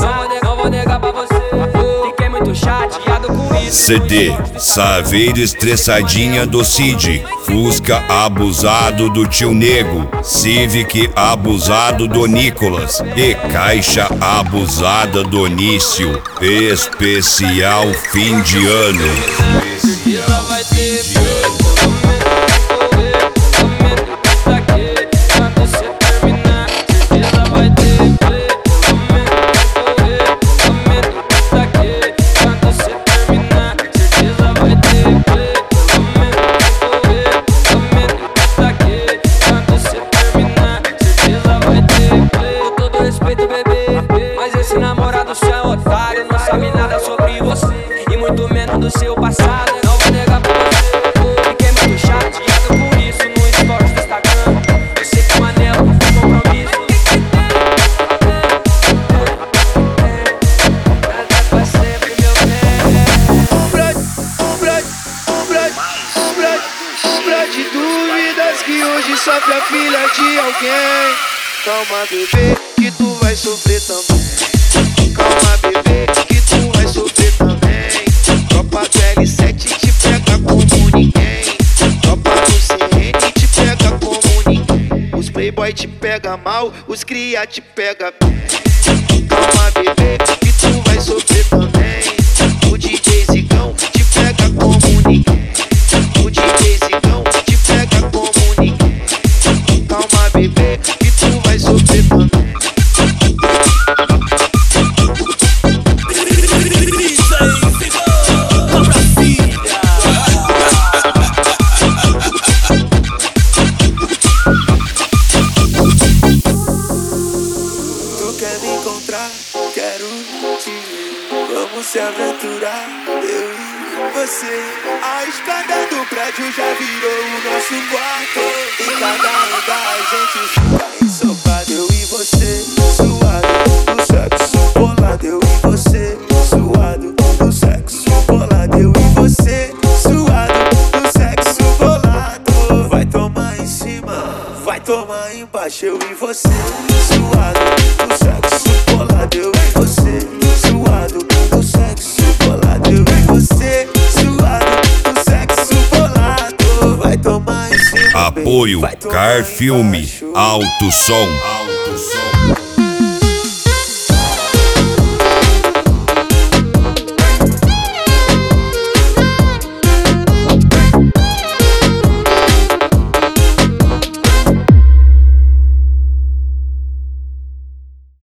não vou negar pra você. Fiquei muito chateado com isso. CD, Saveiro estressadinha do Cid, Fusca abusado do tio Nego, Civic abusado do Nicolas e Caixa abusada do Nício. Especial fim de ano. Especial fim de ano. Mas esse namorado seu é otário, não sabe nada sobre você e muito menos do seu passado. Não vou negar pra você, fiquei muito chateado com isso no stories do Instagram. Eu sei que o anel é compromisso. Nada pra sempre, meu bem. De dúvidas que hoje sofre a filha de alguém. Calma, bebê, que tu vai sofrer também. Calma, bebê, que tu vai sofrer também. Tropa do L7 te pega como ninguém. Tropa do CN te pega como ninguém. Os playboy te pega mal, os cria te pega bem. Calma, bebê, que tu vai sofrer também. O DJ Zigão te pega como ninguém. O DJ Zigão te pega como ninguém. Calma, bebê, que tu vai sofrer também. Tu quer me encontrar? Quero te ver. Vamos se aventurar, eu e você. A escada do prédio já virou o nosso quarto. Em cada andar a gente fica ensopado. Eu e você, suado do sexo bolado. Eu e você, suado do sexo bolado. Eu e você, suado do sexo bolado. Vai tomar em cima, vai tomar embaixo. Eu e você, suado do sexo bolado. Eu e você, suado do sexo bolado. Eu e você, suado do sexo bolado. Vai tomar em cima. Apoio Car Filme, Alto Som.